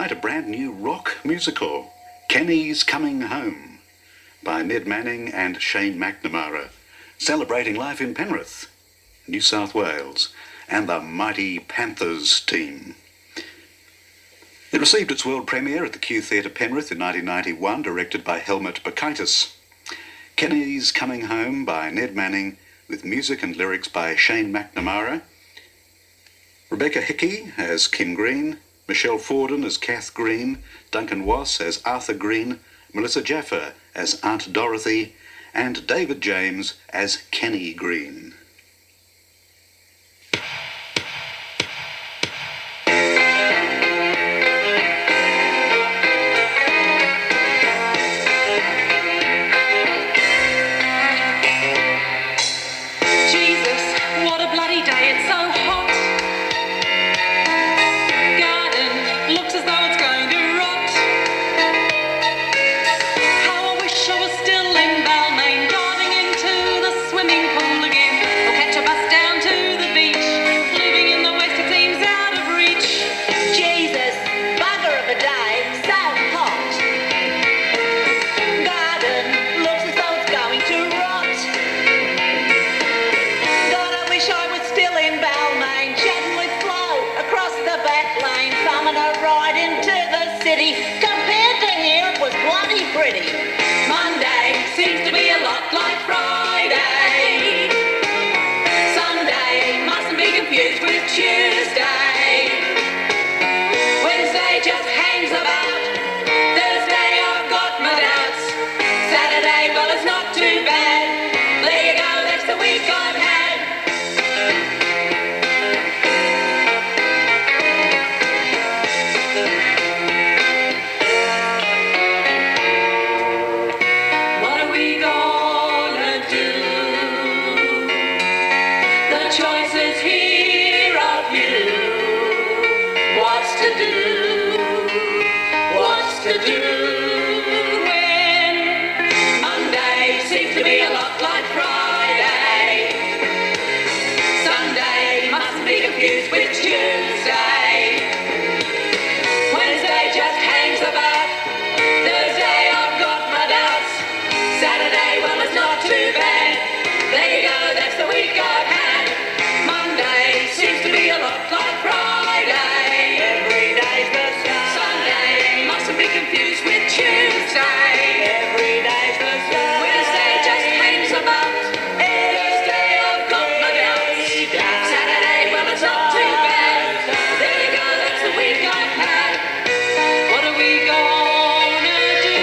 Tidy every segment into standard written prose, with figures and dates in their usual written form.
tonight a brand new rock musical, Kenny's Coming Home, by Ned Manning and Shane McNamara, celebrating life in Penrith, New South Wales, and the mighty Panthers team. It received its world premiere at the Q Theatre Penrith in 1991, directed by Helmut Bakaitis. Kenny's Coming Home by Ned Manning, with music and lyrics by Shane McNamara. Rebecca Hickey as Kim Green, Michelle Forden as Kath Green, Duncan Wass as Arthur Green, Melissa Jaffa as Aunt Dorothy, and David James as Kenny Green. Compared to here, it was bloody pretty. Monday seems to be a lot like Friday. Sunday mustn't be confused with Tuesday. Wednesday just hangs about. Thursday I've got my doubts. Saturday, well, it's not too bad. There you go, that's the week I've had. To do when Monday seems to be a lot like Friday. Sunday mustn't be confused with Tuesday. Wednesday just hangs about. Thursday I've got my doubts. Saturday, well, it's not too bad. There you go, that's the week I've had. Monday seems to be a lot like Friday. Every day's the same. Sunday mustn't be confused with Tuesday. Every day's the same. Wednesday just hangs about. Thursday I've got my doubts. Saturday, well, it's not too bad. There you go, that's the week I've had. What are we gonna do?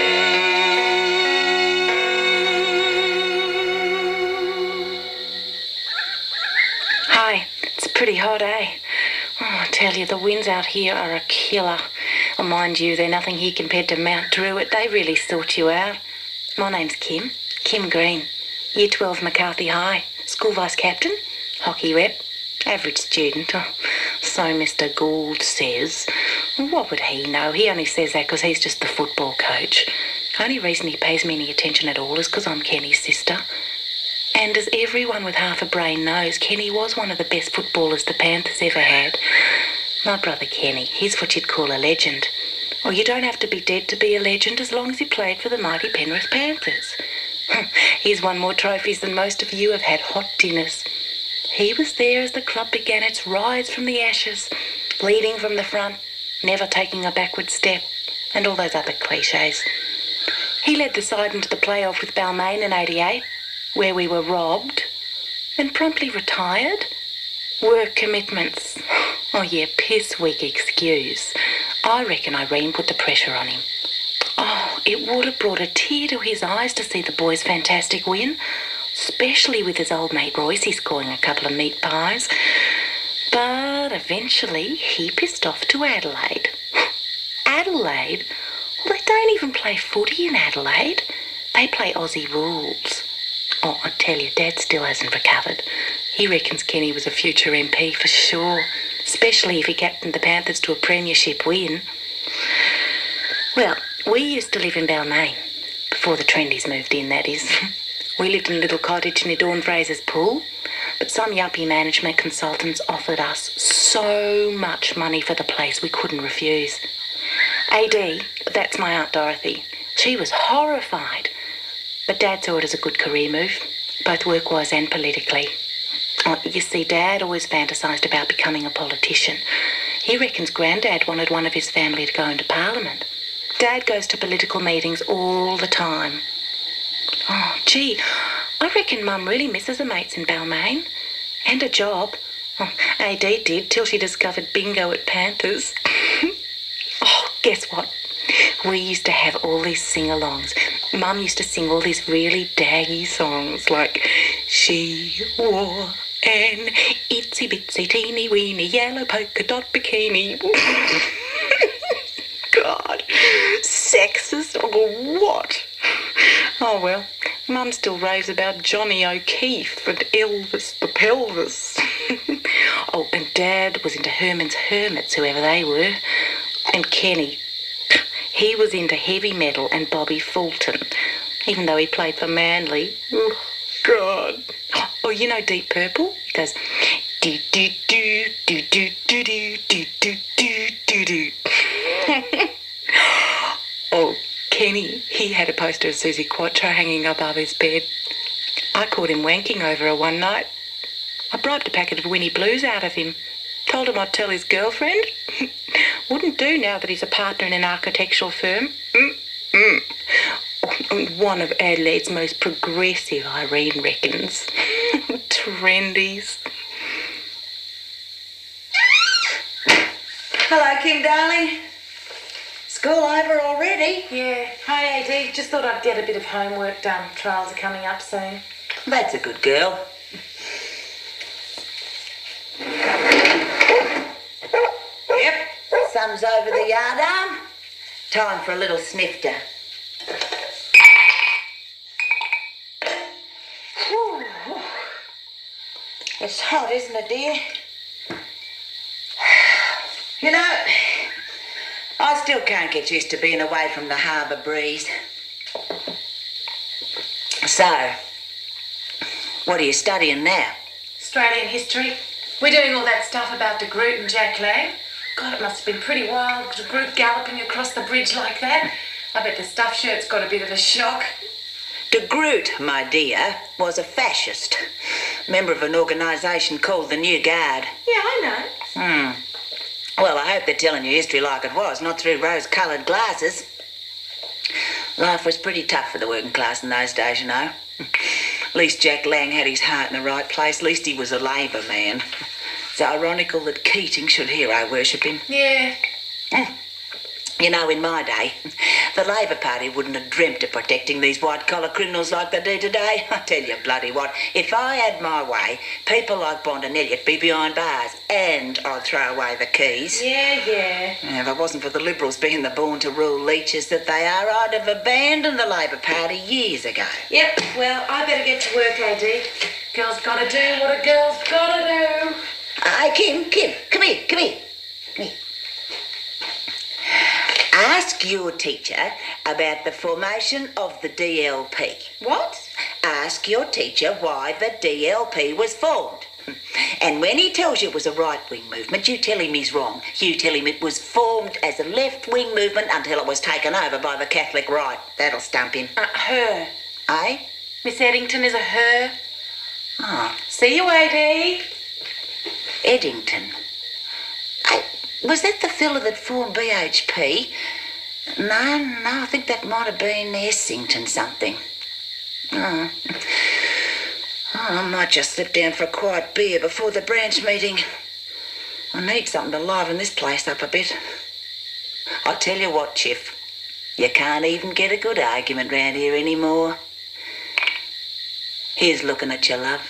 Hi, it's pretty hot, eh? Oh, I tell you, the winds out here are a killer. Oh, mind you, they're nothing here compared to Mount Druitt. They really sort you out. My name's Kim Green, Year 12 McCarthy High, school vice captain, hockey rep, average student. Oh, so Mr. Gould says. What would he know? He only says that because he's just the football coach. Only reason he pays me any attention at all is because I'm Kenny's sister. And as everyone with half a brain knows, Kenny was one of the best footballers the Panthers ever had. My brother Kenny, he's what you'd call a legend. Well, you don't have to be dead to be a legend as long as you played for the mighty Penrith Panthers. He's won more trophies than most of you have had hot dinners. He was there as the club began its rise from the ashes, leading from the front, never taking a backward step, and all those other cliches. He led the side into the playoff with Balmain in '88, where we were robbed, and promptly retired. Work commitments. Oh yeah, piss weak excuse. I reckon Irene put the pressure on him. Oh, it would have brought a tear to his eyes to see the boys' fantastic win, especially with his old mate Royce scoring a couple of meat pies. But eventually he pissed off to Adelaide. Adelaide? Well, they don't even play footy in Adelaide. They play Aussie rules. Oh, I tell you, Dad still hasn't recovered. He reckons Kenny was a future MP for sure, especially if he captained the Panthers to a premiership win. Well, we used to live in Balmain, before the Trendies moved in, that is. We lived in a little cottage near Dawn Fraser's pool, but some yuppie management consultants offered us so much money for the place we couldn't refuse. AD, that's my Aunt Dorothy. She was horrified. But Dad saw it as a good career move, both work-wise and politically. Oh, you see, Dad always fantasised about becoming a politician. He reckons Grandad wanted one of his family to go into Parliament. Dad goes to political meetings all the time. Oh, gee, I reckon Mum really misses her mates in Balmain. And a job. Oh, AD did, till she discovered bingo at Panthers. Oh, guess what? We used to have all these sing-alongs. Mum used to sing all these really daggy songs like She Wore an Itsy Bitsy Teeny Weeny Yellow Polka Dot Bikini. God, sexist or what? Oh well, Mum still raves about Johnny O'Keefe and Elvis the Pelvis. Oh, and Dad was into Herman's Hermits, whoever they were. And Kenny, he was into heavy metal and Bobby Fulton, even though he played for Manly. Oh, God. Oh, you know Deep Purple? He goes, do do do do do do do do do do do do. Oh, Kenny, he had a poster of Susie Quattro hanging above his bed. I caught him wanking over her one night. I bribed a packet of Winnie Blues out of him. Told him I'd tell his girlfriend. Wouldn't do now that he's a partner in an architectural firm. One of Adelaide's most progressive, Irene reckons. Trendies. Hello, Kim, darling. School over already? Yeah. Hi, AD. Just thought I'd get a bit of homework done. Trials are coming up soon. That's a good girl. Yep, sun's over the yardarm. Time for a little snifter. Whew. It's hot, isn't it, dear? You know, I still can't get used to being away from the harbour breeze. So, what are you studying now? Australian history. We're doing all that stuff about de Groot and Jack Lang. God, it must have been pretty wild, de Groot galloping across the bridge like that. I bet the stuffed shirt's got a bit of a shock. De Groot, my dear, was a fascist. Member of an organisation called the New Guard. Yeah, I know. Well, I hope they're telling you history like it was, not through rose-coloured glasses. Life was pretty tough for the working class in those days, you know. At least Jack Lang had his heart in the right place. At least he was a Labor man. It's ironical that Keating should hero worship him. Yeah. You know, in my day, the Labor Party wouldn't have dreamt of protecting these white-collar criminals like they do today. I tell you, bloody what, if I had my way, people like Bond and Elliot be behind bars, and I'd throw away the keys. Yeah. If it wasn't for the Liberals being the born-to-rule leeches that they are, I'd have abandoned the Labor Party years ago. Yep, well, I better get to work, AD. Girl's gotta do what a girl's gotta do. Hey, Kim, come here. Ask your teacher about the formation of the DLP. What? Ask your teacher why the DLP was formed. And when he tells you it was a right-wing movement, you tell him he's wrong. You tell him it was formed as a left-wing movement until it was taken over by the Catholic right. That'll stump him. Her. Eh? Miss Eddington is a her. Oh, See you, AD. Eddington. Was that the fella that formed BHP? No, I think that might have been Essington something. Oh, I might just slip down for a quiet beer before the branch meeting. I need something to liven this place up a bit. I tell you what, Chiff, you can't even get a good argument round here anymore. Here's looking at you, love.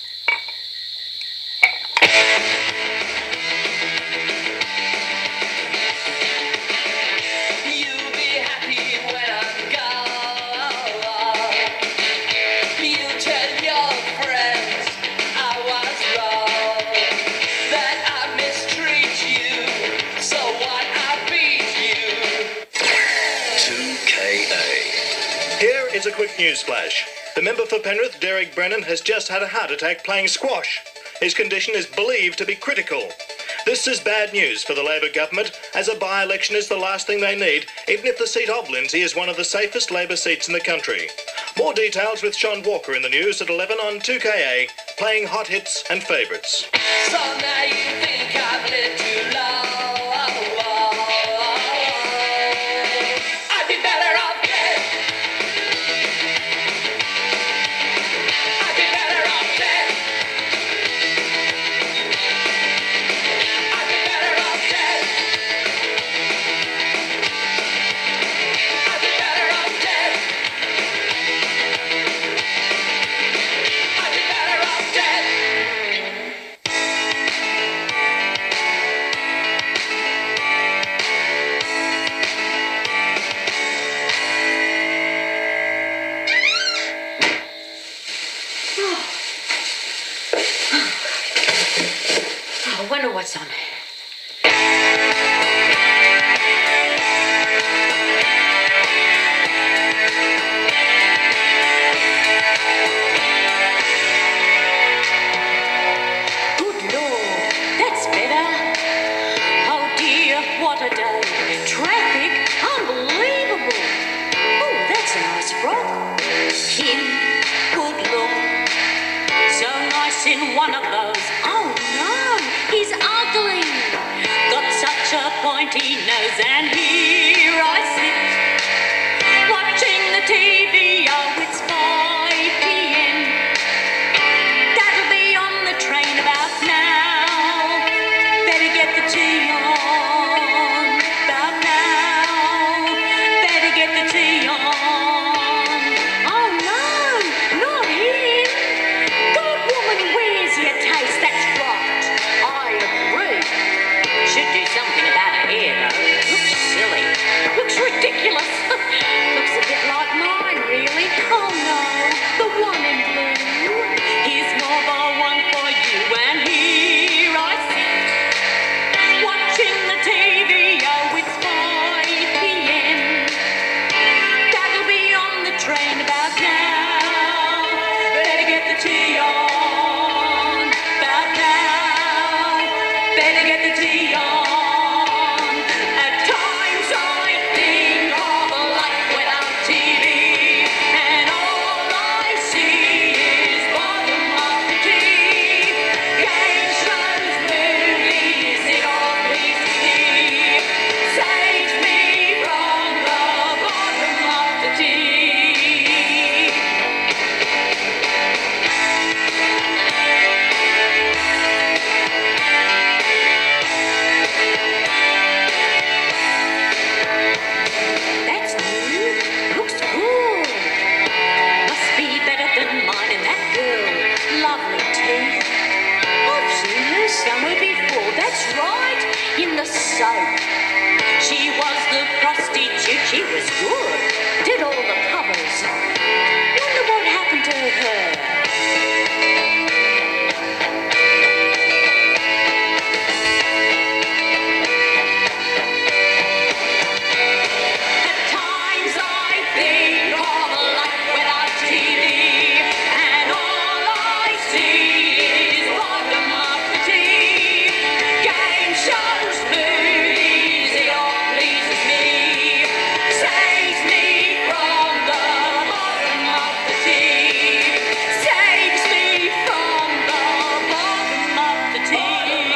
Here's a quick news flash. The member for Penrith, Derek Brennan, has just had a heart attack playing squash. His condition is believed to be critical. This is bad news for the Labor government, as a by-election is the last thing they need, even if the seat of Lindsay is one of the safest Labor seats in the country. More details with Sean Walker in the news at 11 on 2KA, playing hot hits and favourites. So now you think I've lived too long. I'd be better off dead. I'd be better off dead. I'd be better off dead. I'd be better off dead. I'd be better off dead. I wonder what's on. Good Lord, that's better. Oh dear, what a day. Traffic, unbelievable. Oh, that's a nice frock. Him, good look. So nice in one of those. Oh no, he's ugly. Got such a pointy nose, and here I sit, watching the TV. Oh, it's 5 p.m. That'll be on the train about now. Better get the tea on. About now. Better get the tea on. Oh no, not him. God, woman, where's your taste? That's right. I agree. Should do something about her hair, though. Looks silly. Looks ridiculous. Looks a bit like mine, really. Oh no, the one in blue. Here's more the one for you, and here I sit, watching the TV. Oh, it's 5 p.m. That'll be on the train about now. Better get the tea on. About now. Better get the tea on. At times I think of a life without TV, and all I see is bottom of the tea. Game shows, movies, it all pleases me. Saves me from the bottom of the tea. That's new. Looks good. Must be better than mine and that girl. Lovely teeth. I've seen her somewhere before. That's right. In the soap. She was the prostitute. She was good. Did all the covers. Wonder what happened to her. At times I think of a life without TV, and all I see is bottom of the tea. Game shows, movies, it all pleases me. Saves me from the bottom of the tea. Saves me from the bottom of the tea.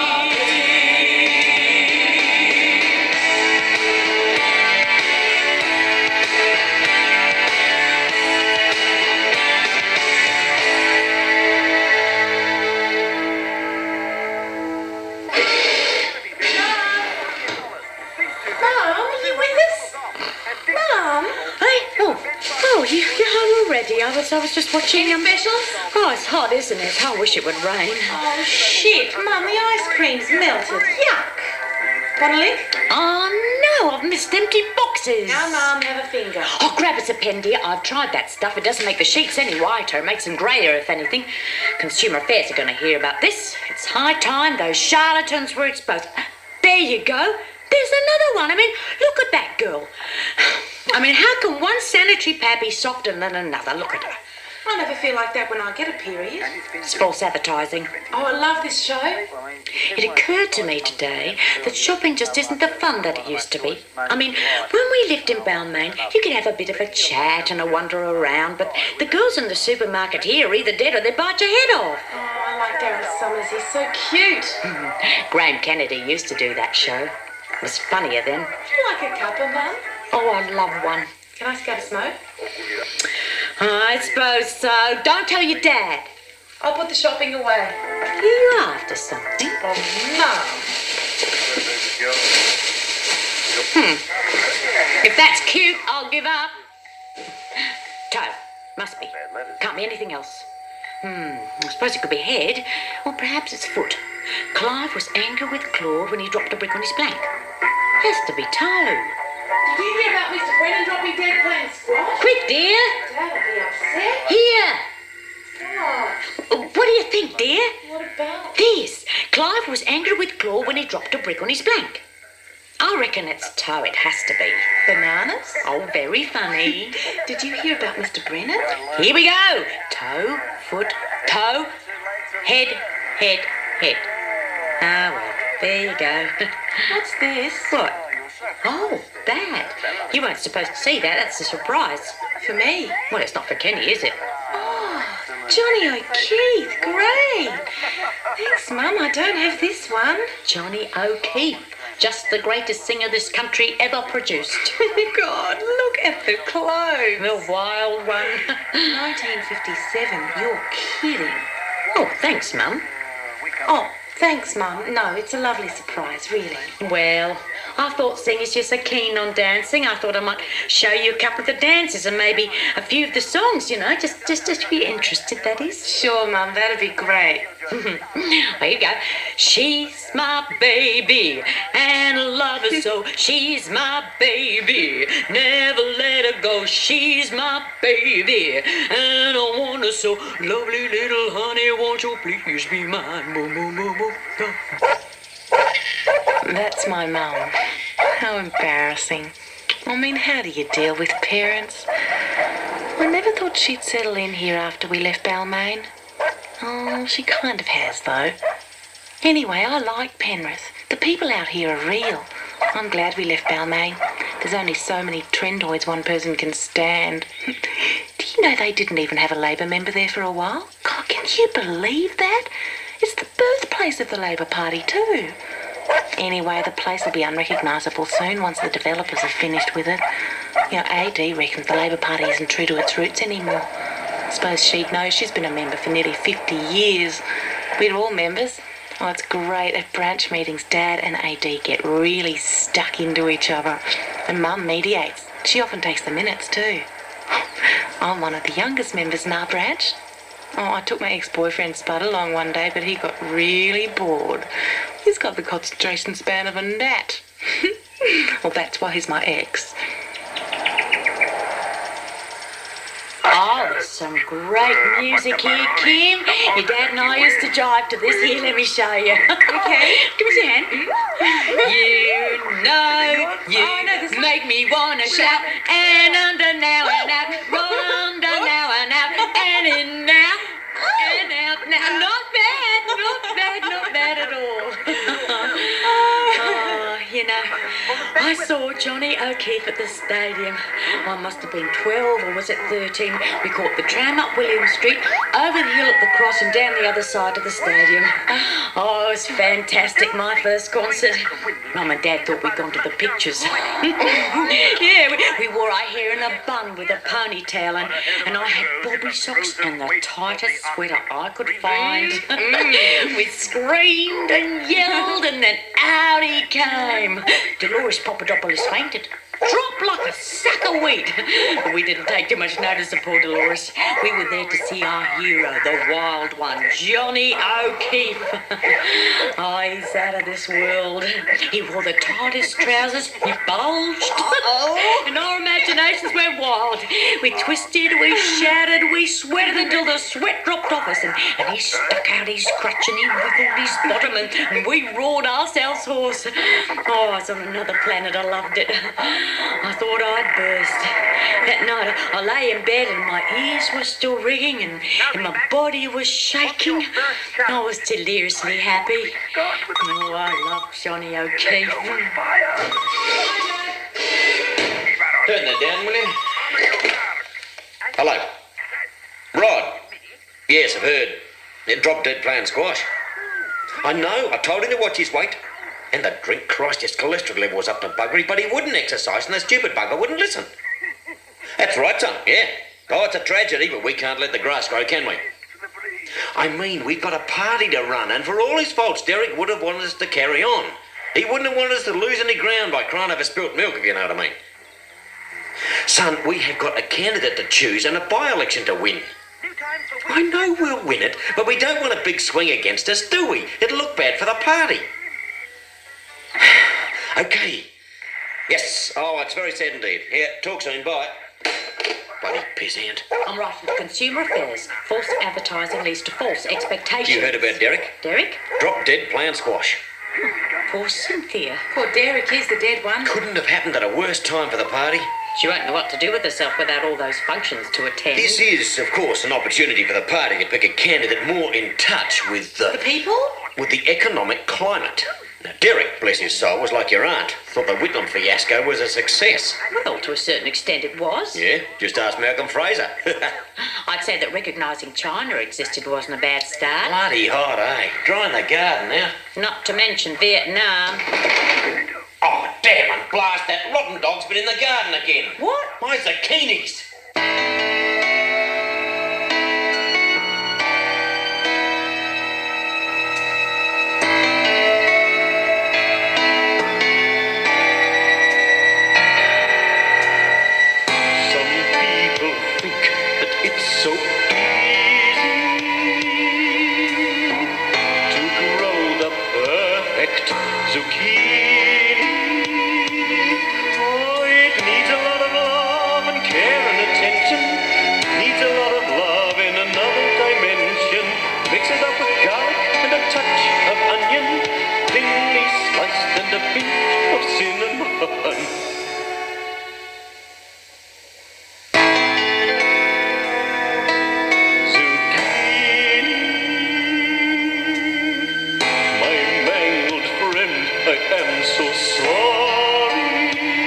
Mum, are you with us? Mum? Hey, you're home already. I was just watching. Specials? Oh, it's hot, isn't it? I wish it would rain. Oh, shit. Mum, the ice cream's melted. Yuck. Want a lick? Oh no, I've missed empty boxes. Now, Mum, have a finger. Oh, grab us a pen, dear. I've tried that stuff. It doesn't make the sheets any whiter. It makes them greyer, if anything. Consumer Affairs are going to hear about this. It's high time those charlatans were exposed. There you go. There's another one. I mean, look at that girl. I mean, how can one sanitary pad be softer than another? Look at her. I never feel like that when I get a period. It's false advertising. Oh, I love this show. It occurred to me today that shopping just isn't the fun that it used to be. I mean, when we lived in Balmain, you could have a bit of a chat and a wander around, but the girls in the supermarket here are either dead or they bite your head off. Oh, I like Darren Summers. He's so cute. Graham Kennedy used to do that show. It was funnier then. Would you like a cuppa, Mum? Oh, I'd love one. Can I scatter smoke? I suppose so. Don't tell your dad. I'll put the shopping away. Are you after something? Oh, Mum. If that's cute, I'll give up. Toe. Must be. Can't be anything else. I suppose it could be head, or perhaps it's foot. Clive was angry with Claude when he dropped a brick on his blank. Has to be toe. Did you hear about Mr. Brennan dropping dead playing squash? Quick, dear. Dad'll be upset. Here. What? What do you think, dear? What about? This. Clive was angry with Claude when he dropped a brick on his blank. I reckon it's toe, it has to be. Bananas? Oh, very funny. Did you hear about Mr. Brennan? Here we go. Toe, foot, toe, head, head, head. Ah, well, there you go. What's this? What? Oh, that. You weren't supposed to see that. That's a surprise. For me. Well, it's not for Kenny, is it? Oh, Johnny O'Keefe. Great. Thanks, Mum. I don't have this one. Johnny O'Keefe. Just the greatest singer this country ever produced. God, look at the clothes. The wild one. 1957. You're kidding. Oh, thanks, Mum. Oh, thanks, Mum. No, it's a lovely surprise, really. Well, I thought seeing as you're so keen on dancing, I thought I might show you a couple of the dances and maybe a few of the songs, you know, just to be interested, that is. Sure, Mum, that'd be great. There you go. She's my baby, and I love her so. She's my baby, never let her go. She's my baby, and I want her so. Lovely little honey, won't you please be mine? Moo, moo, moo, moo. That's my mum. How embarrassing. I mean, how do you deal with parents? I never thought she'd settle in here after we left Balmain. Oh, she kind of has, though. Anyway, I like Penrith. The people out here are real. I'm glad we left Balmain. There's only so many trendoids one person can stand. Do you know they didn't even have a Labor member there for a while? God, can you believe that? It's the birthplace of the Labor Party, too. Anyway, the place will be unrecognisable soon once the developers have finished with it. You know, AD reckons the Labor Party isn't true to its roots anymore. I suppose she'd know. She's been a member for nearly 50 years. We're all members. Oh, it's great. At branch meetings, Dad and AD get really stuck into each other. And Mum mediates. She often takes the minutes too. I'm one of the youngest members in our branch. Oh, I took my ex-boyfriend Spud along one day, but he got really bored. He's got the concentration span of a gnat. Well, that's why he's my ex. Oh, there's some great music here, Kim. Your dad and I used to jive to this. Here, let me show you. Okay. Give us your hand. You know, you make me want to shout. And under now and out. Roll under now and out. And in now. And out now. Not bad, not bad, not bad at all. Oh, you know, I saw Johnny O'Keefe at the stadium. I must have been 12 or was it 13. We caught the tram up William Street, over the hill at the cross and down the other side of the stadium. Oh, it was fantastic, my first concert. Mum and Dad thought we'd gone to the pictures. Yeah, we wore our hair in a bun with a ponytail and I had bobby socks and the tightest sweater I could find. We screamed and yelled and then out he came. Dolores Papadopoulos fainted. Dropped like a sack of wheat. But we didn't take too much notice of poor Dolores. We were there to see our hero, the wild one, Johnny O'Keefe. Oh, he's out of this world. He wore the tightest trousers, he bulged. And our imaginations went wild. We twisted, we shouted, we sweated until the sweat dropped off us. And he stuck out his crutch and he wiggled his bottom and we roared ourselves hoarse. Oh, I was on another planet, I loved it. I thought I'd burst. That night I lay in bed and my ears were still ringing and my body was shaking. I was deliriously happy. Oh, I love Johnny O'Keefe. Turn that down, will you? Hello. Rod. Yes, I've heard. It dropped dead playing squash. I know, I told him to watch his weight. And the drink, Christ, his cholesterol level was up to buggery, but he wouldn't exercise and the stupid bugger wouldn't listen. That's right, son, yeah. Oh, it's a tragedy, but we can't let the grass grow, can we? I mean, we've got a party to run, and for all his faults, Derek would have wanted us to carry on. He wouldn't have wanted us to lose any ground by crying over spilt milk, if you know what I mean. Son, we have got a candidate to choose and a by-election to win. I know we'll win it, but we don't want a big swing against us, do we? It'll look bad for the party. Okay. Yes. Oh, it's very sad indeed. Yeah, talk soon. Bye. Bloody pissant. I'm writing Consumer Affairs. False advertising leads to false expectations. You heard about Derek? Derek? Drop dead playing squash. Poor Cynthia. Poor Derek is the dead one. Couldn't have happened at a worse time for the party. She won't know what to do with herself without all those functions to attend. This is, of course, an opportunity for the party to pick a candidate more in touch with The people? with the economic climate. Now, Derek, bless his soul, was like your aunt. Thought the Whitlam fiasco was a success. Well, to a certain extent it was. Yeah, just ask Malcolm Fraser. I'd say that recognising China existed wasn't a bad start. Bloody hot, eh? Drying the garden now. Not to mention Vietnam. Oh, damn and blast, that rotten dog's been in the garden again. What? My zucchinis. Some people think that it's so easy to grow the perfect zucchini. Oh, it needs a lot of love and care and attention. Needs a lot of love in another dimension. Mix it up with garlic and a touch of onion, thinly sliced and a pinch of cinnamon. Zucchini, my mangled friend, I am so sorry.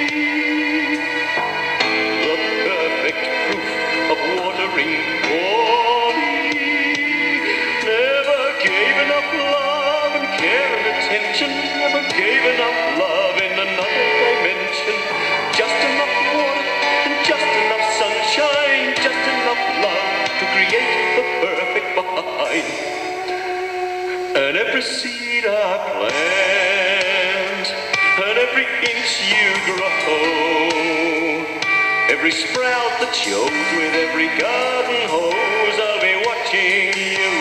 The perfect proof of watering body. Never gave enough love and care and attention. Never gave enough love in another dimension. Just enough water and just enough sunshine. Just enough love to create the perfect vine. And every seed I plant, and every inch you grow, every sprout that shows with every garden hose, I'll be watching you.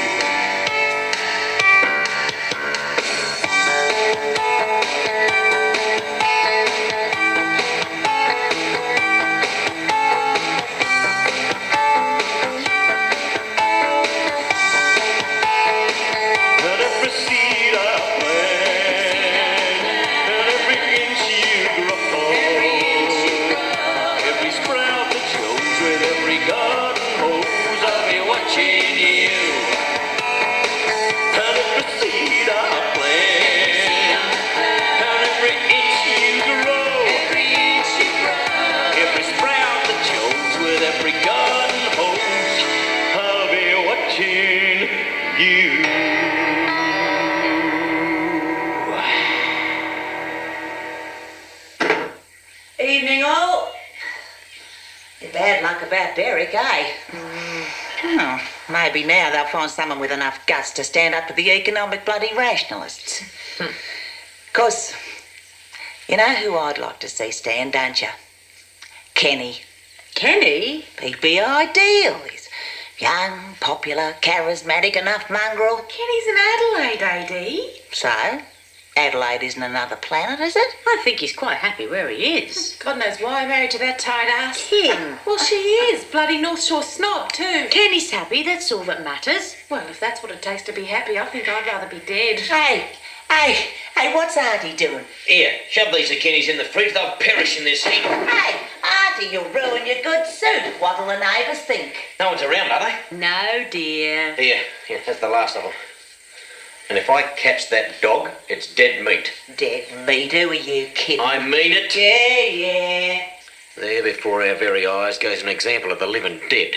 And every seed I plant, and every inch you grow, every sprout that shows with every garden hose, I'll be watching you. And every seed I plant, and every inch you grow, every sprout that shows with every garden hose, I'll be watching you. Evening all. Bad luck about Derek, eh? Oh, maybe now they'll find someone with enough guts to stand up to the economic bloody rationalists. 'Cause you know who I'd like to see stand, don't you? Kenny. Kenny? He'd be ideal. He's young, popular, charismatic enough mongrel. Kenny's in Adelaide, AD. So, Adelaide isn't another planet, is it? I think he's quite happy where he is. God knows why, married to that tight ass. Him. Well, she is. Bloody North Shore snob, too. Kenny's happy, that's all that matters. Well, if that's what it takes to be happy, I think I'd rather be dead. Hey, Hey, what's Auntie doing? Here, shove these zucchinis in the fridge. They'll perish in this heat. Hey, Auntie, you'll ruin your good suit. What'll the neighbours think? No one's around, are they? No, dear. Here, that's the last of them. And if I catch that dog, it's dead meat. Dead meat, who are you kidding? I mean it. Yeah. There before our very eyes goes an example of the living dead.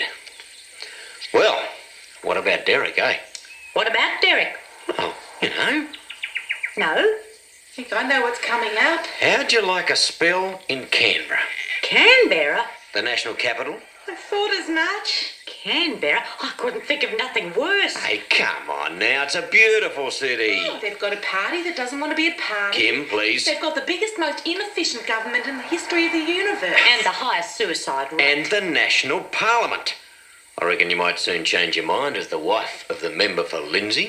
Well, what about Derek, eh? What about Derek? Oh, you know. No. I think I know what's coming up. How'd you like a spell in Canberra? Canberra? The national capital? I thought as much. Canberra? I couldn't think of nothing worse. Hey, come on now. It's a beautiful city. Oh, they've got a party that doesn't want to be a party. Kim, please. They've got the biggest, most inefficient government in the history of the universe. And the highest suicide rate. And the national parliament. I reckon you might soon change your mind as the wife of the member for Lindsay.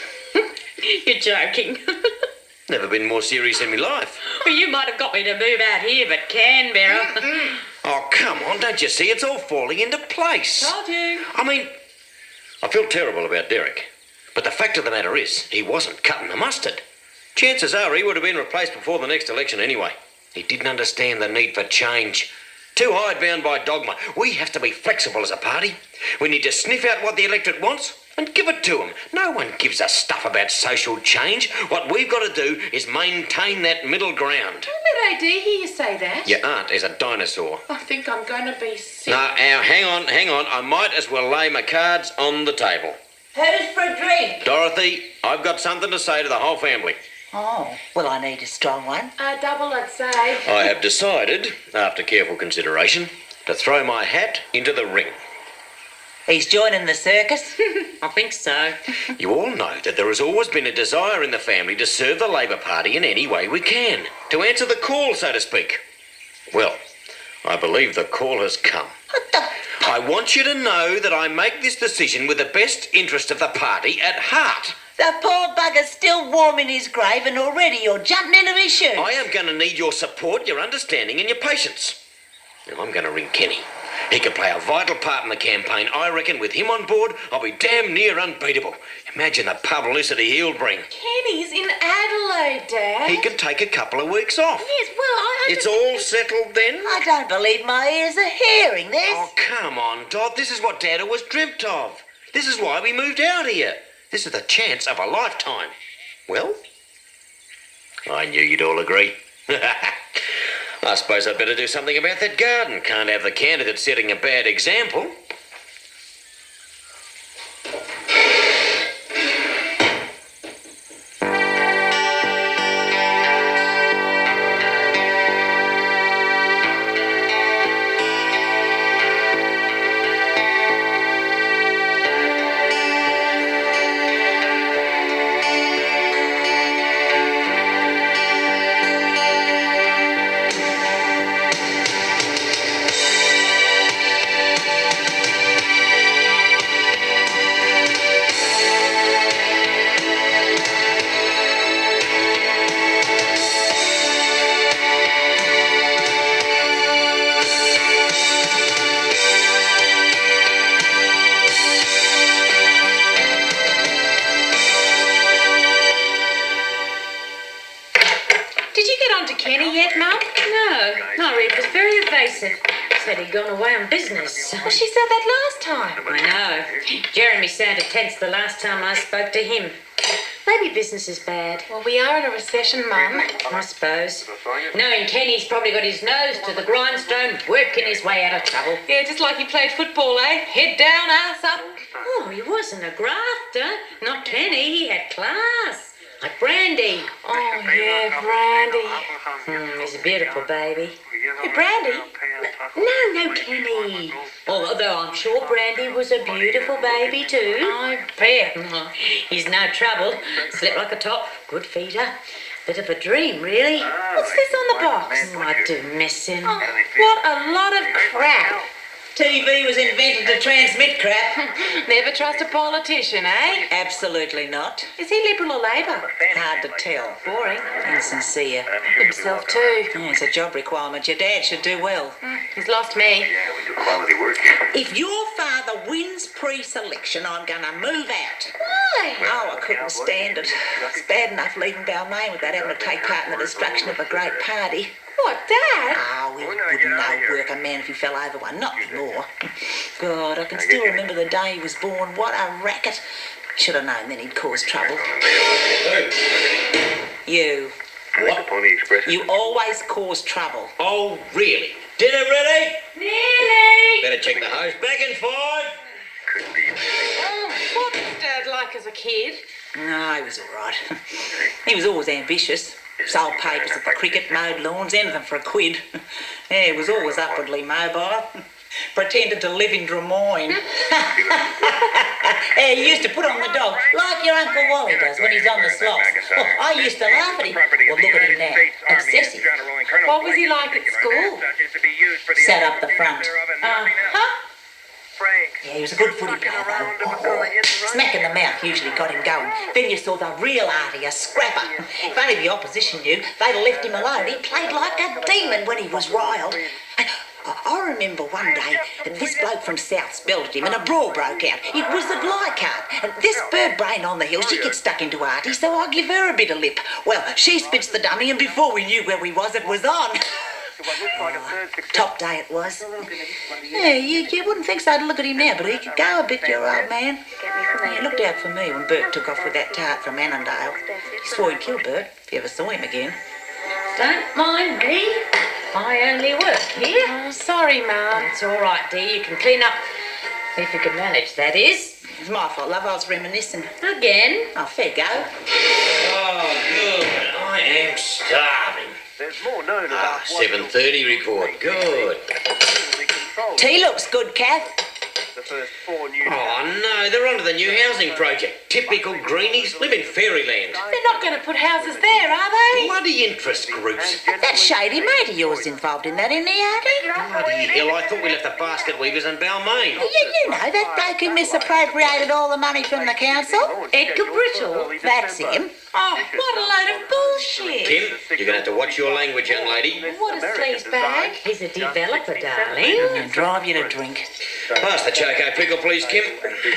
You're joking. Never been more serious in my life. Well, you might have got me to move out here, but Canberra... Oh, come on, don't you see? It's all falling into place. Told you. I mean, I feel terrible about Derek. But the fact of the matter is, he wasn't cutting the mustard. Chances are he would have been replaced before the next election anyway. He didn't understand the need for change. Too hidebound by dogma. We have to be flexible as a party. We need to sniff out what the electorate wants and give it to them. No one gives a stuff about social change. What we've got to do is maintain that middle ground. Did I hear you say that? Your aunt is a dinosaur. I think I'm going to be sick. No, now, hang on. I might as well lay my cards on the table. Who's for a drink? Dorothy, I've got something to say to the whole family. Oh, well, I need a strong one. A double, I'd say. I have decided, after careful consideration, to throw my hat into the ring. He's joining the circus? I think so. You all know that there has always been a desire in the family to serve the Labor Party in any way we can, to answer the call, so to speak. Well, I believe the call has come. I want you to know that I make this decision with the best interest of the party at heart. The poor bugger's still warm in his grave and already you're jumping into his shoes. I am going to need your support, your understanding and your patience. And I'm going to ring Kenny. He could play a vital part in the campaign. I reckon with him on board, I'll be damn near unbeatable. Imagine the publicity he'll bring. Kenny's in Adelaide, Dad. He can take a couple of weeks off. Yes, well, I It's all settled then? I don't believe my ears are hearing this. Oh, come on, Dot. This is what Dad always dreamt of. This is why we moved out here. This is the chance of a lifetime. Well, I knew you'd all agree. I suppose I'd better do something about that garden. Can't have the candidate setting a bad example. Kenny yet, Mum? No, Reed was very evasive. Said he'd gone away on business. Well, she said that last time. I know. Jeremy sounded tense the last time I spoke to him. Maybe business is bad. Well, we are in a recession, Mum. I suppose. Knowing Kenny's probably got his nose to the grindstone, working his way out of trouble. Yeah, just like he played football, eh? Head down, ass up. Oh, he wasn't a grafter. Not Kenny. He had class. Like Brandy. Oh, yeah, Brandy. He's a beautiful baby. Hey, Brandy? No, Kenny. Although I'm sure Brandy was a beautiful baby too. I bet. He's no trouble. Slept like a top. Good feeder. Bit of a dream, really. What's this on the box? I do miss him. Oh, what a lot of crap. TV was invented to transmit crap. Never trust a politician, eh? Absolutely not. Is he Liberal or Labor? Hard to tell. Boring. Insincere. Himself too. Yeah, it's a job requirement. Your dad should do well. He's lost me. If your father wins pre-selection, I'm going to move out. Why? Oh, I couldn't stand it. It's bad enough leaving Balmain without having to take part in the destruction of a great party. What, Dad? Oh, he wouldn't outwork a man if he fell over one. Not anymore. God, I can still remember the day he was born. What a racket. Should have known then he'd cause trouble. You. What? You always cause trouble. Oh, really? Dinner ready? Nearly. Better check the hose. Back in 5. Oh, what was Dad like as a kid? No, he was all right. He was always ambitious. Sold papers at the cricket, mowed lawns, anything for a quid. Yeah, he was always upwardly mobile. Pretended to live in Drummoyne. Yeah, he used to put on the dog, like your Uncle Wally does when he's on the slops. Oh, I used to laugh at him. Well, look at him now. Obsessive. What was he like at school? Sat up the front. Huh? Yeah, he was a good footy player, though. Oh, smack in the mouth usually got him going. Then you saw the real arty, a scrapper. If only the opposition knew, they'd have left him alone. He played like a demon when he was riled. I remember one day this bloke from South spelled at him and a brawl broke out. It was at Leichhardt. And this bird brain on the hill, she gets stuck into Artie, so I give her a bit of lip. Well, she spits the dummy, and before we knew where we was, it was on. Top day it was. Yeah, you wouldn't think so to look at him now, but he could go a bit, your old man. He looked out for me when Bert took off with that tart from Annandale. He swore he'd kill Bert if he ever saw him again. Don't mind me. I only work here. Oh, sorry, Mum. It's all right, dear. You can clean up. If you can manage, that is. It's my fault, love. I was reminiscing. Again. Oh, fair go. Oh, good. I am starving. There's more known about 7:30 report. Good. Tea looks good, Kath. the first 4 new. Oh, no, they're onto the new housing project. Typical greenies live in fairyland. They're not going to put houses there, are they? Bloody interest groups. That shady mate of yours involved in that, isn't he, Artie? Bloody hell, I thought we left the basket weavers in Balmain. You know, that bloke who misappropriated all the money from the council. Edgar Brittle. That's him. Oh, what a load of bullshit. Kim, you're going to have to watch your language, young lady. What a sleaze bag. He's a developer, darling. And drive you to drink. Pass the choco pickle, please, Kim.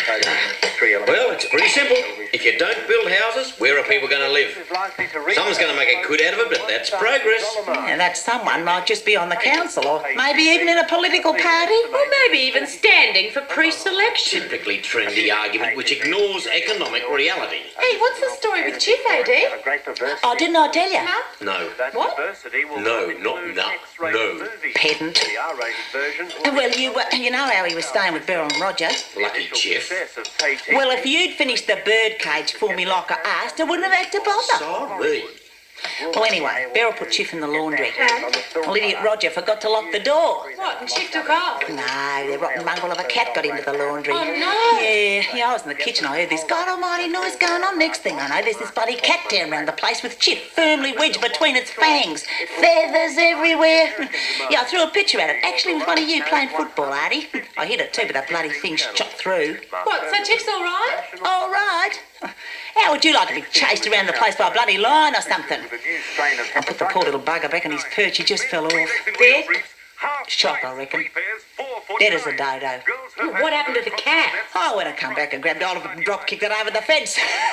Well, it's pretty simple. If you don't build houses, where are people going to live? Someone's going to make a good out of it, but that's progress. And that someone might just be on the council, or maybe even in a political party. Or maybe even standing for pre-selection. Typically trendy argument which ignores economic reality. Hey, what's the story with Chief, AD? Oh, didn't I tell you? No. What? No, not no. Pedant. Well, you know how he was staying with Beryl and Roger. Lucky Jeff. Well, if you'd finished the birdcage for me like I asked, I wouldn't have had to bother. Sorry. Well, anyway, Beryl put Chiff in the laundry. Well, idiot Roger forgot to lock the door. What, and Chief took off? No, the rotten mongrel of a cat got into the laundry. Oh, no. Yeah, I was in the kitchen. I heard this God almighty noise going on. Next thing I know, there's this bloody cat tearing around the place with Chiff firmly wedged between its fangs. Feathers everywhere. Yeah, I threw a picture at it. Actually, it was one of you playing football, Artie. I hit it too, but that bloody thing shot through. What, so Chief's all right? All right. How would you like to be chased around the place by a bloody lion or something? I put the poor little bugger back on his perch. He just fell off. Dead? Shock, I reckon. Dead as a dodo. What happened to the cat? Oh, when I come back and grabbed all of it and drop-kicked it over the fence.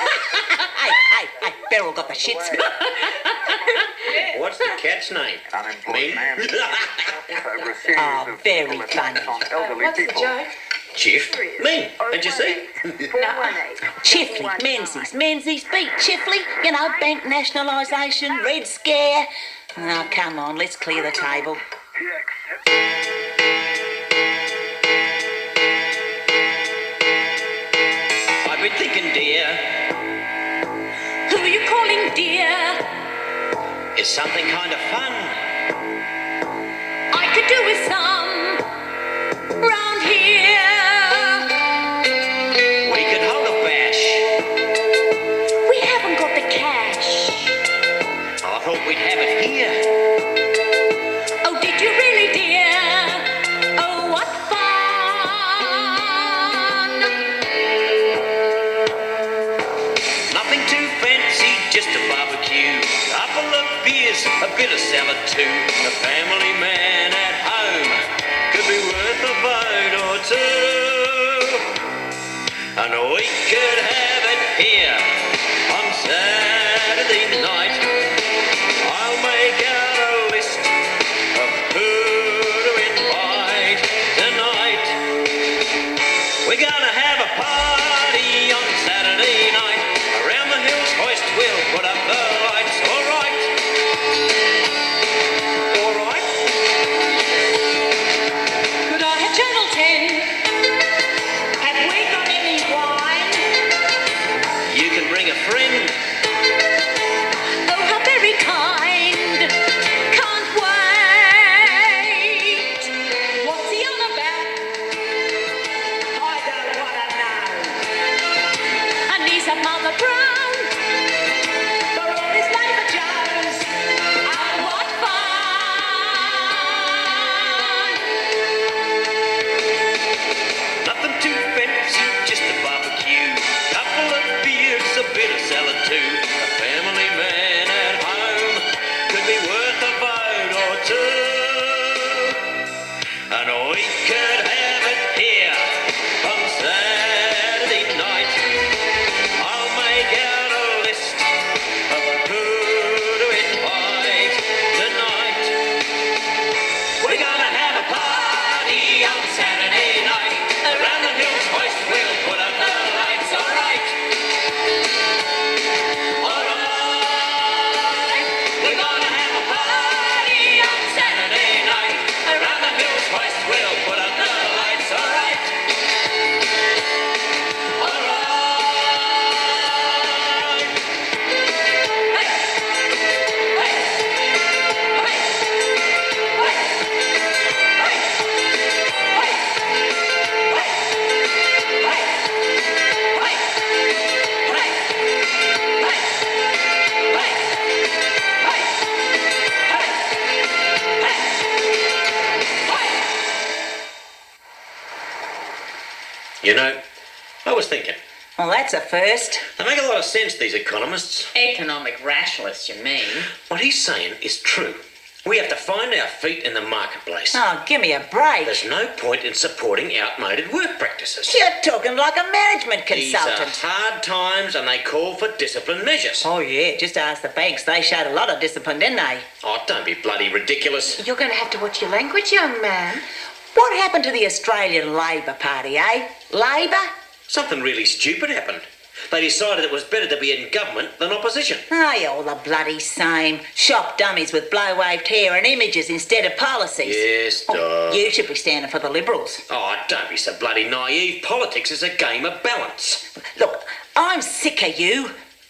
hey, Beryl got the shits. What's the cat's name? Me? Oh, very funny. What's the joke? Chief? Me? Don't you see? Chifley, Menzies beat Chifley. You know, bank nationalisation, Red Scare. Oh, come on, let's clear the table. I've been thinking, dear, Who are you calling dear? it's something kind of fun. I could do with some round here. We could hold a bash. We haven't got the cash. I thought we'd have it here. Oh, did you really, dear? Oh, what fun! sell it to the family man at home. Could be worth a vote or two. And we could have it here on Saturday night. I'll make out a list of who to invite tonight. We're gonna have a party on Saturday night. Around the hills hoist, we'll put up the lights. All right. All right. Could I have Channel 10? Have we got any wine? You can bring a friend. Oh, how very kind. Can't wait. What's he on about? I don't want to know. And he's a Mother Brown for all his Labour Joes. Oh, what fun. Nothing too fancy, just a barbecue. Couple of beers, a bit of salad too. A family man at home could be worth a vote or two. And we could have it here on Saturday night. I'll make out a list of who to invite tonight. We're gonna have a party on Saturday night. Around the hills hoist, we'll put up the lights. All right. All right. We're gonna have a party on Saturday night. Around the hills hoist, we'll put up the lights. All right. All right. Hey. Hey. Hey. You know, I was thinking, Well, that's a first. they make a lot of sense, these economists. Economic rationalists, you mean? What he's saying is true. We have to find our feet in the marketplace. Oh, give me a break. There's no point in supporting outmoded work practices. You're talking like a management These are consultant. hard times and they call for discipline measures. Oh, yeah, just ask the banks. They showed a lot of discipline, didn't they? Oh, don't be bloody ridiculous. You're going to have to watch your language, young man. What happened to the Australian Labor Party, eh? Labor? Something really stupid happened. They decided it was better to be in government than opposition. Aye, all the bloody same. Shop dummies with blow-waved hair and images instead of policies. Yes, Oh, dog. you should be standing for the Liberals. Oh, don't be so bloody naive. Politics is a game of balance. Look, I'm sick of you.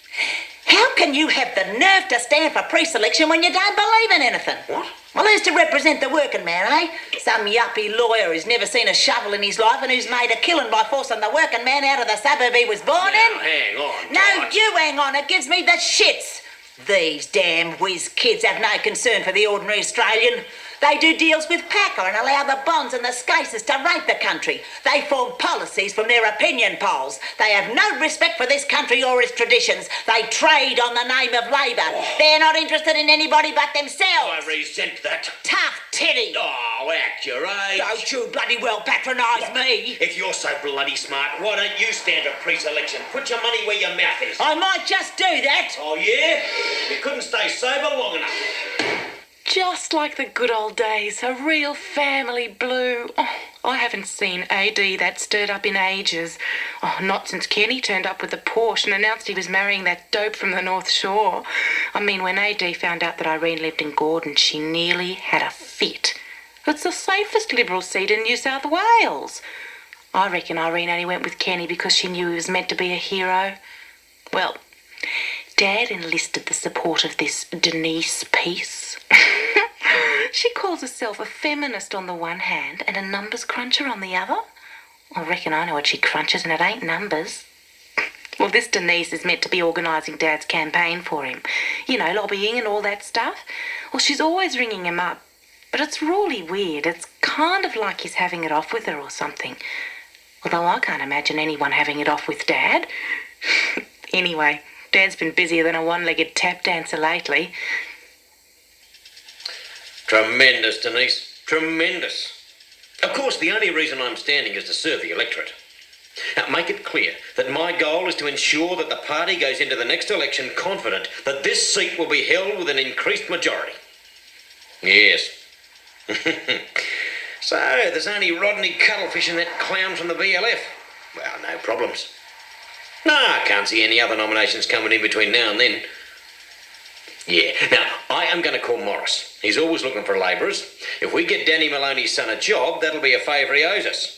How can you have the nerve to stand for pre-selection when you don't believe in anything? What? Well, who's to represent the working man, eh? Some yuppie lawyer who's never seen a shovel in his life and who's made a killing by forcing the working man out of the suburb he was born Now, in? hang on. No, George. you hang on. It gives me the shits. These damn whiz kids have no concern for the ordinary Australian. They do deals with Packer and allow the Bonds and the Scases to rape the country. They form policies from their opinion polls. They have no respect for this country or its traditions. They trade on the name of Labor. They're not interested in anybody but themselves. I resent that. Tough titty. Oh, act your age. Don't you bloody well patronise me. If you're so bloody smart, why don't you stand for pre-selection? Put your money where your mouth is. I might just do that. Oh, yeah? You couldn't stay sober long enough. Just like the good old days, a real family blue. Oh, I haven't seen AD that stirred up in ages. Oh, not since Kenny turned up with the Porsche and announced he was marrying that dope from the North Shore. I mean, when AD found out that Irene lived in Gordon, she nearly had a fit. It's the safest Liberal seat in New South Wales. I reckon Irene only went with Kenny because she knew he was meant to be a hero. Well, Dad enlisted the support of this Denise Peace. She calls herself a feminist on the one hand and a numbers cruncher on the other. I reckon I know what she crunches and it ain't numbers. Well, this Denise is meant to be organising Dad's campaign for him. You know, lobbying and all that stuff. Well, she's always ringing him up. But it's really weird. It's kind of like he's having it off with her or something. Although I can't imagine anyone having it off with Dad. Anyway, Dad's been busier than a one-legged tap dancer lately. Tremendous, Denise. Tremendous. Of course, the only reason I'm standing is to serve the electorate. Now, make it clear that my goal is to ensure that the party goes into the next election confident that this seat will be held with an increased majority. Yes. So, there's only Rodney Cuttlefish and that clown from the BLF. Well, no problems. No, I can't see any other nominations coming in between now and then. Yeah, now, I am going to call Morris. He's always looking for labourers. If we get Danny Maloney's son a job, that'll be a favour he owes us.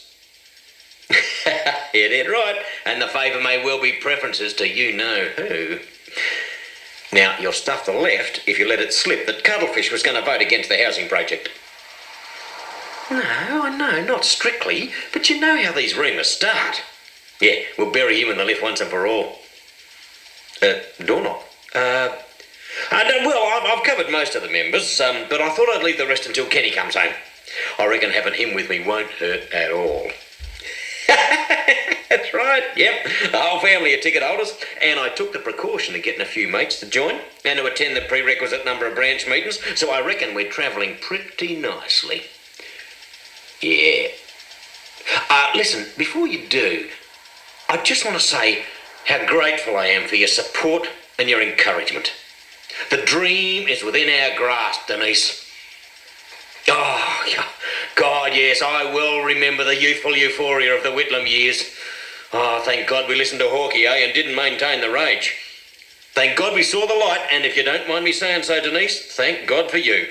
You did right. And the favour may well be preferences to you-know-who. Now, you'll stuff the left if you let it slip that Cuttlefish was going to vote against the housing project. No, I know, not strictly, but you know how these rumours start. Yeah, we'll bury him in the left once and for all. Doorknob. Well, I've covered most of the members, but I thought I'd leave the rest until Kenny comes home. I reckon having him with me won't hurt at all. That's right, yep. The whole family are ticket holders, and I took the precaution of getting a few mates to join and to attend the prerequisite number of branch meetings, so I reckon we're travelling pretty nicely. Yeah. Listen, before you do, I just want to say how grateful I am for your support and your encouragement. The dream is within our grasp, Denise. Oh, God, yes, I will remember the youthful euphoria of the Whitlam years. Oh, thank God we listened to Hawkeye, and didn't maintain the rage. Thank God we saw the light, and if you don't mind me saying so, Denise, thank God for you.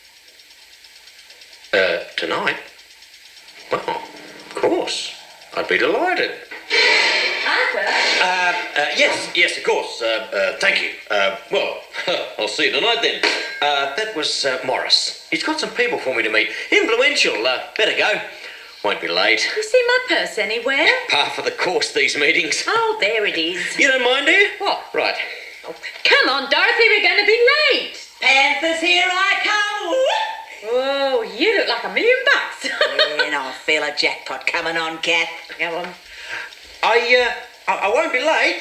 Tonight? Well, of course. I'd be delighted. Arthur? Yes, of course. Thank you. Well, I'll see you tonight then. That was Morris. He's got some people for me to meet. Influential. Better go. Won't be late. You see my purse anywhere? Par for the course, these meetings. Oh, there it is. You don't mind, do you? What? Right. Oh, come on, Dorothy, we're going to be late. Panthers, here I come. Oh, you look like $1 million. And I feel a jackpot coming on, Kath. Go on. I won't be late.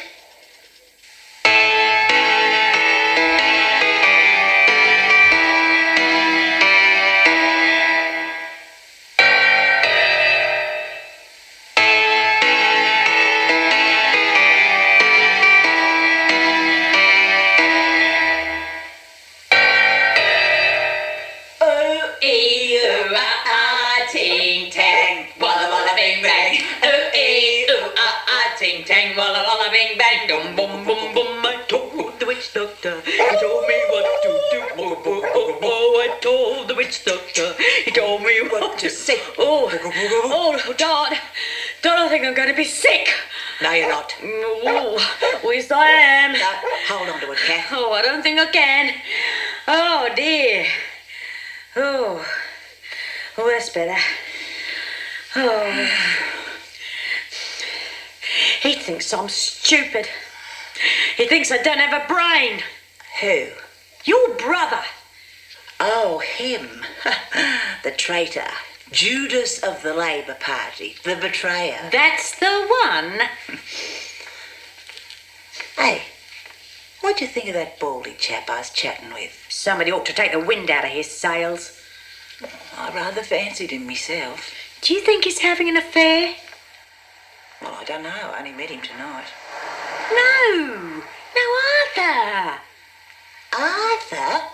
Ting tang, walla walla, bing bang, dum boom boom boom. I told the witch doctor, he told me what to do. Oh, oh, oh, oh, I told the witch doctor, he told me what to say. Oh, Dad, I think I'm going to be sick. No, you're not. Oh, yes, I am. No, hold on to it, Kath. Oh, I don't think I can. Oh, dear. Oh, that's better. Oh. He thinks I'm stupid. He thinks I don't have a brain. Who? Your brother. Oh, him. The traitor. Judas of the Labour Party. The betrayer. That's the one. Hey, what'd you think of that baldy chap I was chatting with? Somebody ought to take the wind out of his sails. I rather fancied him myself. Do you think he's having an affair? Well, I don't know. I only met him tonight. No, Arthur. Arthur?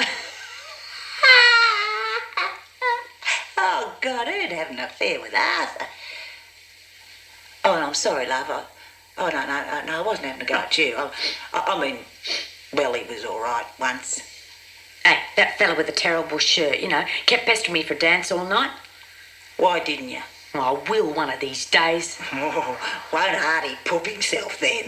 Oh, God, who'd have an affair with Arthur? Oh, no, I'm sorry, love. No, I wasn't having a go at you. I mean, well, he was all right once. Hey, that fella with the terrible shirt, kept pestering me for a dance all night. Why didn't you? I will one of these days. Oh, won't Artie poop himself then?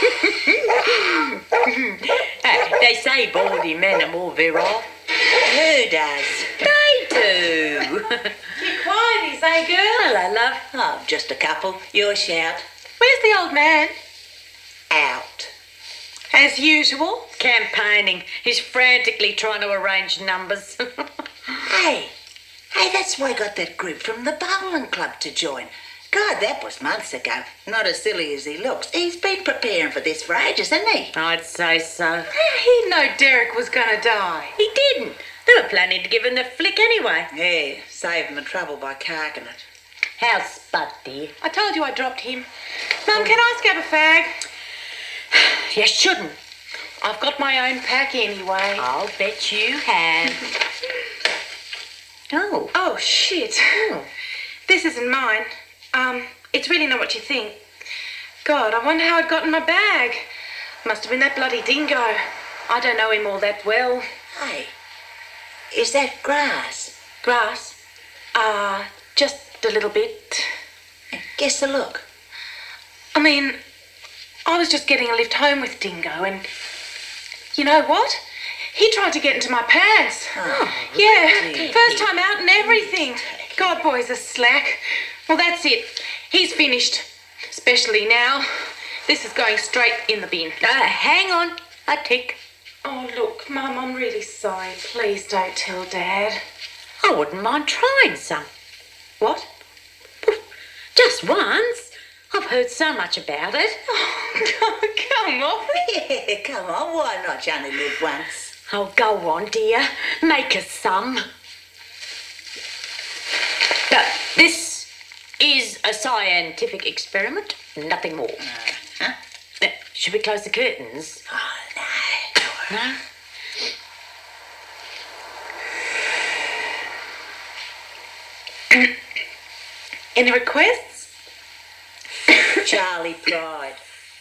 Hey, they say baldy men are more virile. Who does? They do. You quiet, eh, girl? Hello, love. Oh, just a couple. Your shout. Where's the old man? Out. As usual. Campaigning. He's frantically trying to arrange numbers. Hey, that's why I got that group from the bowling club to join. God, that was months ago. Not as silly as he looks. He's been preparing for this for ages, hasn't he? I'd say so. He'd know Derek was going to die. He didn't. They were planning to give him the flick anyway. Yeah, save him the trouble by carking it. How's Spud, dear? I told you I dropped him. Mum, can I scab a fag? You shouldn't. I've got my own pack anyway. I'll bet you have. Oh. Oh, shit. This isn't mine. It's really not what you think. God, I wonder how it got in my bag. Must have been that bloody dingo. I don't know him all that well. Hey, is that grass? Grass? Just a little bit. Guess the look. I mean, I was just getting a lift home with Dingo and... You know what? He tried to get into my pants. Oh, yeah, first time out and everything. God, boys are slack. Well, that's it. He's finished. Especially now. This is going straight in the bin. Hang on. A tick. Oh, look, Mum, I'm really sorry. Please don't tell Dad. I wouldn't mind trying some. What? Just once. I've heard so much about it. Oh, come on. Yeah, come on, why not? You only live once. Oh, go on, dear. Make us some. But this is a scientific experiment, nothing more. Huh? Should we close the curtains? Oh, no. No? Any requests? Charlie Pride.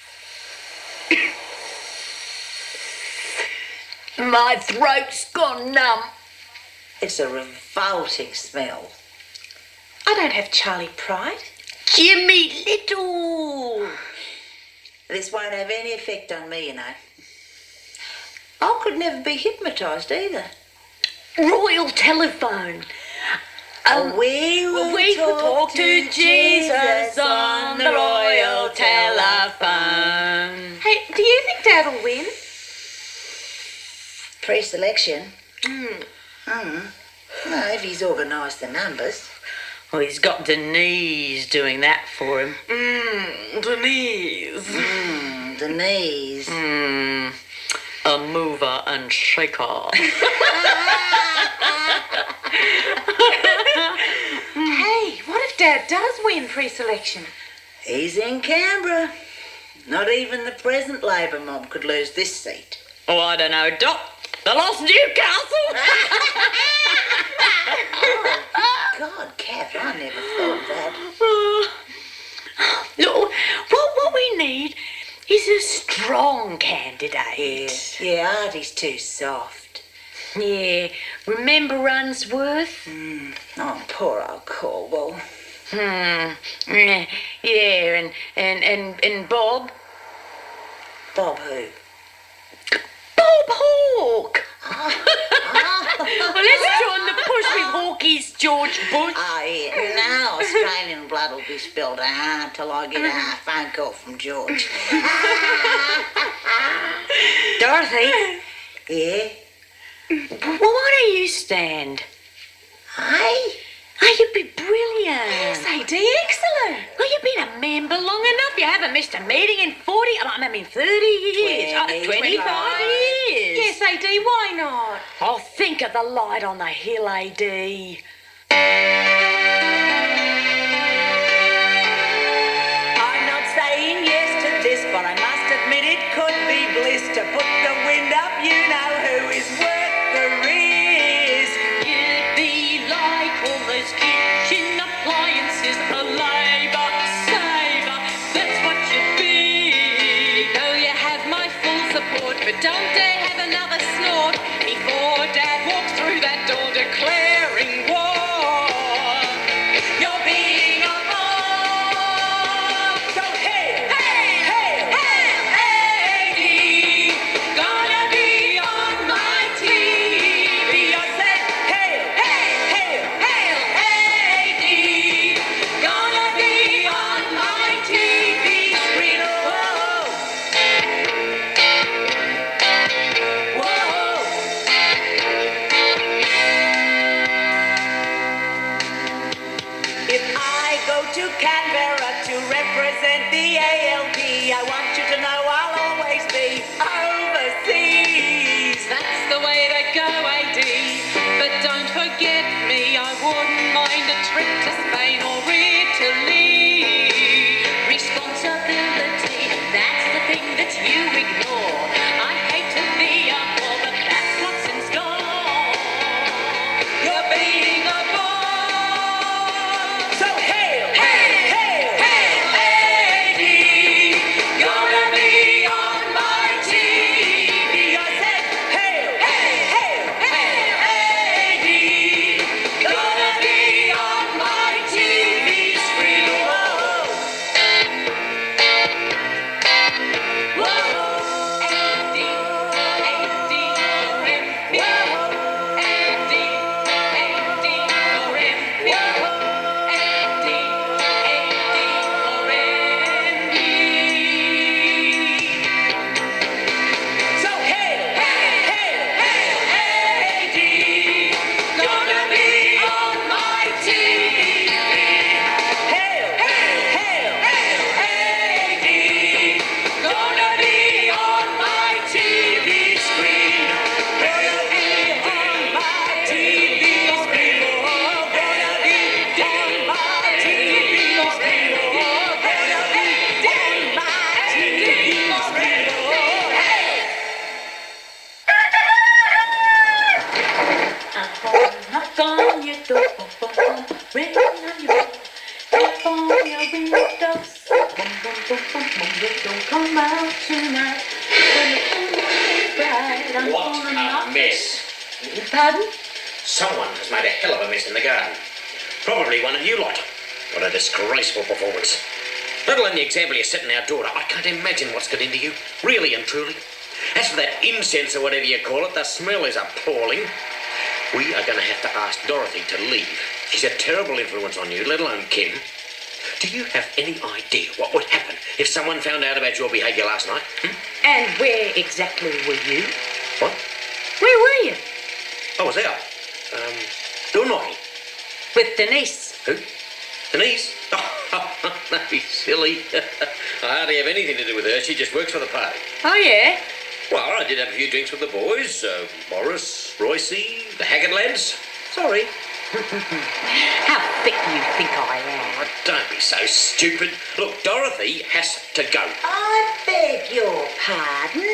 My throat's gone numb. It's a revolting smell. I don't have Charlie Pride. Jimmy Little. This won't have any effect on me, you know. I could never be hypnotised either. Royal telephone. We will talk to Jesus on the royal telephone. Hey, do you think Dad will win? Pre-selection? Well, if he's organised the numbers. Well, he's got Denise doing that for him. Denise. Denise. A mover and shaker. Hey, what if Dad does win pre-selection? He's in Canberra. Not even the present Labor mob could lose this seat. Oh, I don't know, Doc. They lost Newcastle. God, Kath, I never thought that. Look, what we need is a strong candidate. Yeah, Artie's too soft. Yeah, remember Unsworth? Oh, poor old Caldwell. Yeah, and Bob. Bob who? Bob Hawke. Well, let's join the push with Hawkey's George Bush. Oh, yeah. Now Australian blood will be spilled till I get a phone call from George. Dorothy, Yeah? well, why don't you stand? Hey? Oh, you'd be brilliant. AD, excellent. Well, you've been a member long enough. You haven't missed a meeting in 40, 30 years. 25 years. Yes, AD, why not? Oh, think of the light on the hill, AD. I'm not saying yes to this, but I must admit it could be bliss to put the wind up. You know who is worth the risk. You'd be like all those kitchen appliances, a labour saver. That's what you'd be. Know you have my full support, but don't dare have another snort before Dad walks through that door declaring war. You're being a mob. So hey, hey, hey, AD, gonna be on my TV. I said hey, Hail, AD, gonna be on my TV screen. Whoa, whoa. If I go to Canberra to represent the ALP, I want you to know I'll always be overseas. That's the way to go, AD. doves, don't come out tonight. When the moon is bright, I'm What gonna a knock. mess. Pardon? Someone has made a hell of a mess in the garden. Probably one of you lot. What a disgraceful performance. Let alone the example you're setting our daughter. I can't imagine what's got into you. Really and truly. As for that incense or whatever you call it, the smell is appalling. We are going to have to ask Dorothy to leave. She's a terrible influence on you, let alone Kim. Do you have any idea what would happen if someone found out about your behaviour last night? And where exactly were you? What? Where were you? I was out. Door knocking. With Denise. Who? Denise? Oh, no, silly. I hardly have anything to do with her. She just works for the party. Oh, yeah? Well, I did have a few drinks with the boys. Morris, Royce, the Haggard lads. Sorry. How thick do you think I am? Oh, don't be so stupid. Look, Dorothy has to go. I beg your pardon?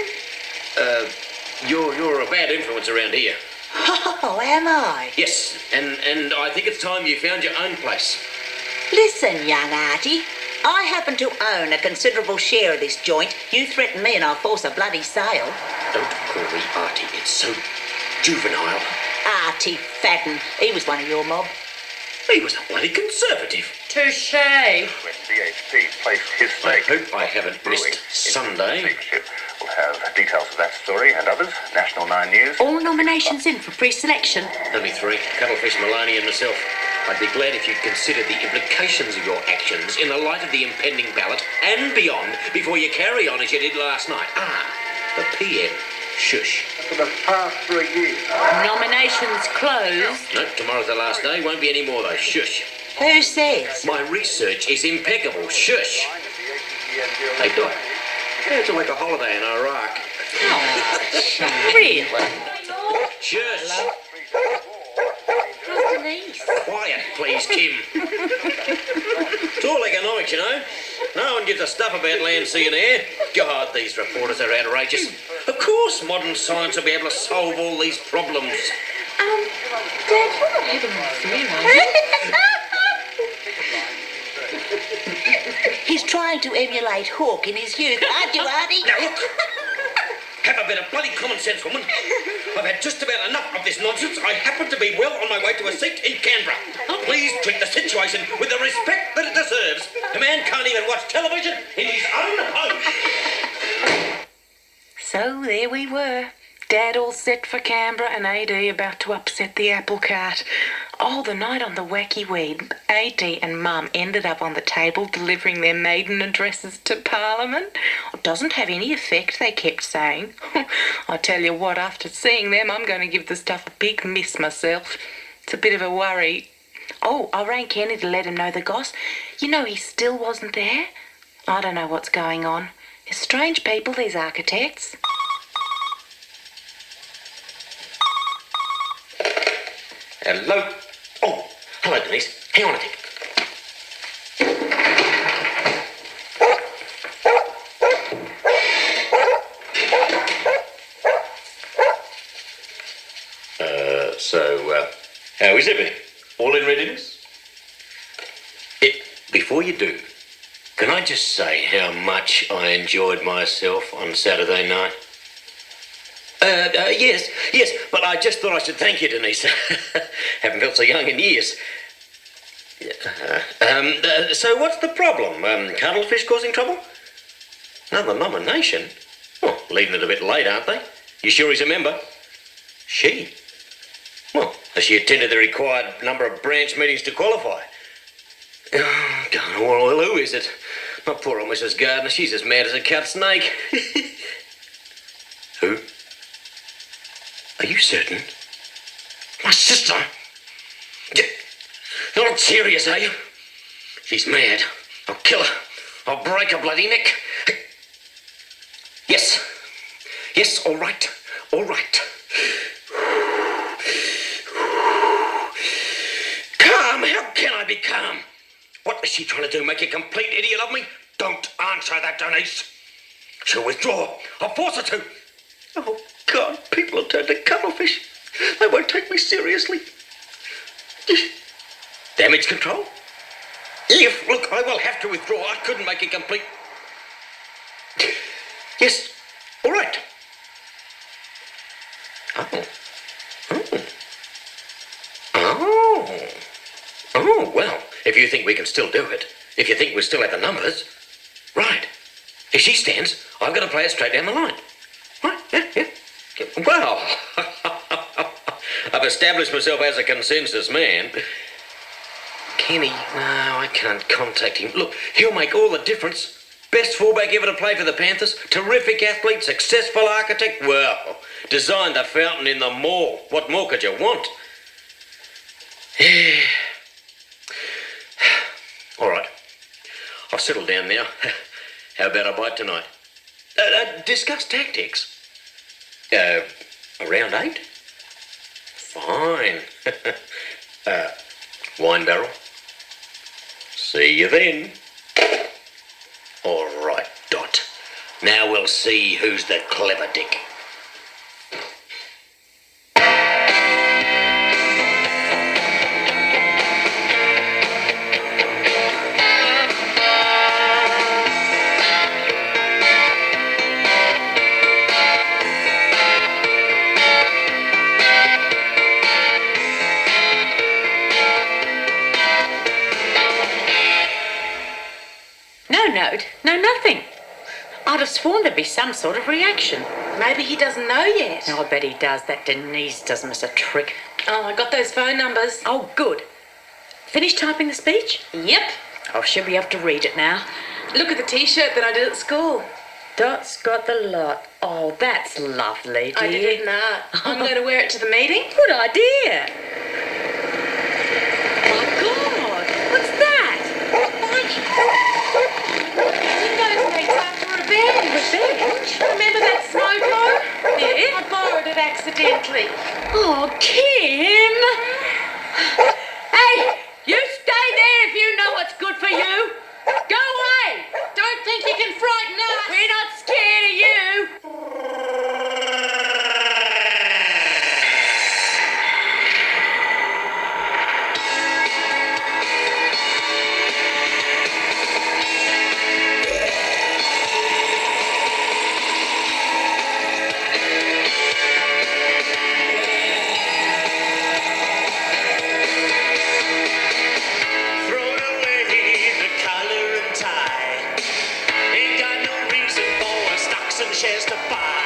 You're a bad influence around here. Oh, am I? Yes, and I think it's time you found your own place. Listen, young Artie. I happen to own a considerable share of this joint. You threaten me and I'll force a bloody sale. Don't call me Artie. It's so juvenile. Artie Fadden. He was one of your mob. He was a bloody conservative. Touché. When BHP placed his I stake hope I haven't missed Sunday. leadership. We'll have details of that story and others. National 9 News. All nominations in for pre-selection. Only three. Cuttlefish, Maloney and myself. I'd be glad if you'd consider the implications of your actions in the light of the impending ballot and beyond before you carry on as you did last night. The PM. Shush. For the past 3 years. Nominations closed. No, tomorrow's the last day. Won't be any more though. Shush. Who says? My research is impeccable. Shush. Hey, Doc. It's like a holiday in Iraq. Really? Shush. How's Denise? Quiet, please, Kim. It's all economics, you know. No one gives a stuff about land, sea and air. God, these reporters are outrageous. Of course modern science will be able to solve all these problems. Dad, you're not having an affair, are you? He's trying to emulate Hawke in his youth, aren't you, Artie? Now look, have a bit of bloody common sense, woman. I've had just about enough of this nonsense. I happen to be well on my way to a seat in Canberra. Please treat the situation with the respect that it deserves. A man can't even watch television in his own home. So there we were. Dad all set for Canberra and AD about to upset the apple cart. Oh, the night on the wacky weed, AD and Mum ended up on the table delivering their maiden addresses to Parliament. It doesn't have any effect, they kept saying. I tell you what, after seeing them, I'm going to give the stuff a big miss myself. It's a bit of a worry. Oh, I rang Kenny to let him know the goss. You know, he still wasn't there. I don't know what's going on. They're strange people, these architects. Hello. Oh, hello, Denise. Hang on a tick. How is everything? All in readiness? Before you do, can I just say how much I enjoyed myself on Saturday night? Yes, but I just thought I should thank you, Denise. Haven't felt so young in years. So what's the problem? Cuttlefish causing trouble? Another nomination? Oh, leaving it a bit late, aren't they? You sure he's a member? She? Well, has she attended the required number of branch meetings to qualify? Oh, God, well, who is it? My poor old Mrs. Gardner, she's as mad as a cut snake. Who? Are you certain? My sister? You're not serious, are you? She's mad. I'll kill her. I'll break her bloody neck. Yes. Yes, all right. All right. Calm? How can I be calm? What is she trying to do? Make a complete idiot of me? Don't answer that, Denise. She'll withdraw. I'll force her to. Oh, God, people have turned to cuttlefish. They won't take me seriously. Damage control? If, look, I will have to withdraw. I couldn't make it complete. Yes, all right. Oh, well, if you think we can still do it, if you think we still have the numbers, right. If she stands, I've got to play it straight down the line. Right, yeah. Well, I've established myself as a consensus man. Kenny, no, I can't contact him. Look, he'll make all the difference. Best fullback ever to play for the Panthers. Terrific athlete, successful architect. Well, designed the fountain in the mall. What more could you want? All right. I've settled down now. How about a bite tonight? Discuss tactics. Around 8? Fine. Wine barrel. See you then. All right, Dot. Now we'll see who's the clever dick. No note, no nothing. I'd have sworn there'd be some sort of reaction. Maybe he doesn't know yet. I bet he does. That Denise doesn't miss a trick. Oh, I got those phone numbers. Oh, good. Finished typing the speech? Yep. Oh, she'll be able to read it now. Look at the T-shirt that I did at school. Dot's got the lot. Oh, that's lovely, dear. I did it in art. I'm going to wear it to the meeting. Good idea. My God, what's that? Windows needs after revenge. Revenge? Remember that Smoko? Yeah? I borrowed it accidentally. Oh, Kim! Hey, you stay there if you know what's good for you. Go away! Don't think you can frighten us. We're not scared of you. Thrown away the collar and tie. Ain't got no reason for stocks and shares to buy.